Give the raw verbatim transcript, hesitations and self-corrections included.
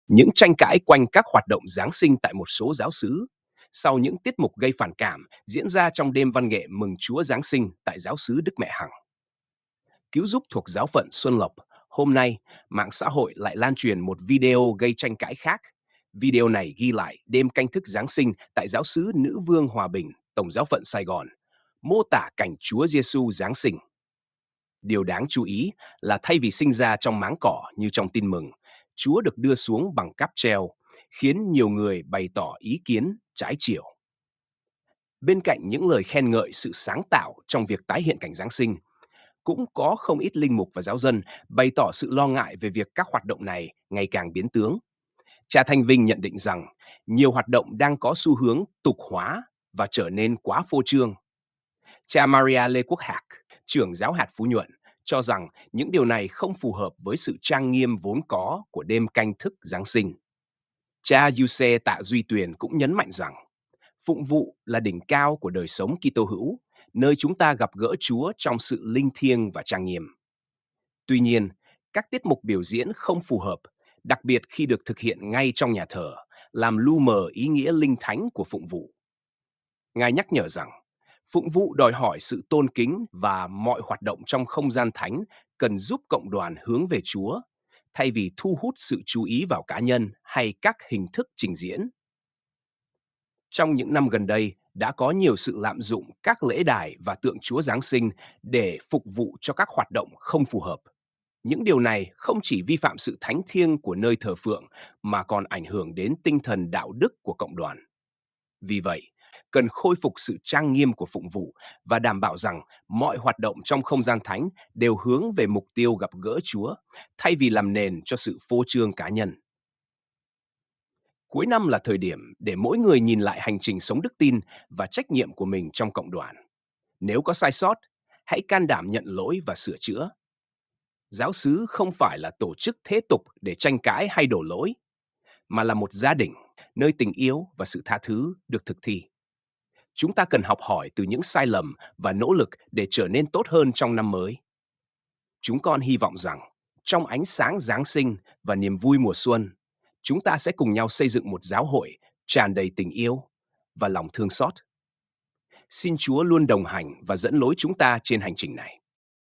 Những tranh cãi quanh các hoạt động Giáng sinh tại một số giáo xứ sau những tiết mục gây phản cảm diễn ra trong đêm văn nghệ mừng Chúa Giáng sinh tại giáo xứ Đức Mẹ Hằng. Cứu giúp thuộc giáo phận Xuân Lộc, hôm nay, mạng xã hội lại lan truyền một video gây tranh cãi khác. Video này ghi lại đêm canh thức Giáng sinh tại giáo xứ Nữ Vương Hòa Bình, Tổng giáo phận Sài Gòn, mô tả cảnh Chúa Giêsu Giáng sinh. Điều đáng chú ý là thay vì sinh ra trong máng cỏ như trong tin mừng, Chúa được đưa xuống bằng cáp treo, khiến nhiều người bày tỏ ý kiến trái chiều. Bên cạnh những lời khen ngợi sự sáng tạo trong việc tái hiện cảnh Giáng sinh, cũng có không ít linh mục và giáo dân bày tỏ sự lo ngại về việc các hoạt động này ngày càng biến tướng. Cha Thanh Vinh nhận định rằng nhiều hoạt động đang có xu hướng tục hóa và trở nên quá phô trương. Cha Maria Lê Quốc Hạc, trưởng giáo hạt Phú Nhuận, cho rằng những điều này không phù hợp với sự trang nghiêm vốn có của đêm canh thức Giáng sinh. Cha Giuse Tạ Duy Tuyền cũng nhấn mạnh rằng phụng vụ là đỉnh cao của đời sống Kitô hữu, nơi chúng ta gặp gỡ Chúa trong sự linh thiêng và trang nghiêm. Tuy nhiên, các tiết mục biểu diễn không phù hợp, đặc biệt khi được thực hiện ngay trong nhà thờ, làm lu mờ ý nghĩa linh thánh của phụng vụ. Ngài nhắc nhở rằng, phụng vụ đòi hỏi sự tôn kính và mọi hoạt động trong không gian thánh cần giúp cộng đoàn hướng về Chúa, thay vì thu hút sự chú ý vào cá nhân hay các hình thức trình diễn. Trong những năm gần đây, đã có nhiều sự lạm dụng các lễ đài và tượng Chúa Giáng sinh để phục vụ cho các hoạt động không phù hợp. Những điều này không chỉ vi phạm sự thánh thiêng của nơi thờ phượng mà còn ảnh hưởng đến tinh thần đạo đức của cộng đoàn. Vì vậy, cần khôi phục sự trang nghiêm của phụng vụ và đảm bảo rằng mọi hoạt động trong không gian thánh đều hướng về mục tiêu gặp gỡ Chúa, thay vì làm nền cho sự phô trương cá nhân. Cuối năm là thời điểm để mỗi người nhìn lại hành trình sống đức tin và trách nhiệm của mình trong cộng đoàn. Nếu có sai sót, hãy can đảm nhận lỗi và sửa chữa. Giáo xứ không phải là tổ chức thế tục để tranh cãi hay đổ lỗi, mà là một gia đình, nơi tình yêu và sự tha thứ được thực thi. Chúng ta cần học hỏi từ những sai lầm và nỗ lực để trở nên tốt hơn trong năm mới. Chúng con hy vọng rằng, trong ánh sáng Giáng sinh và niềm vui mùa xuân, chúng ta sẽ cùng nhau xây dựng một giáo hội tràn đầy tình yêu và lòng thương xót. Xin Chúa luôn đồng hành và dẫn lối chúng ta trên hành trình này.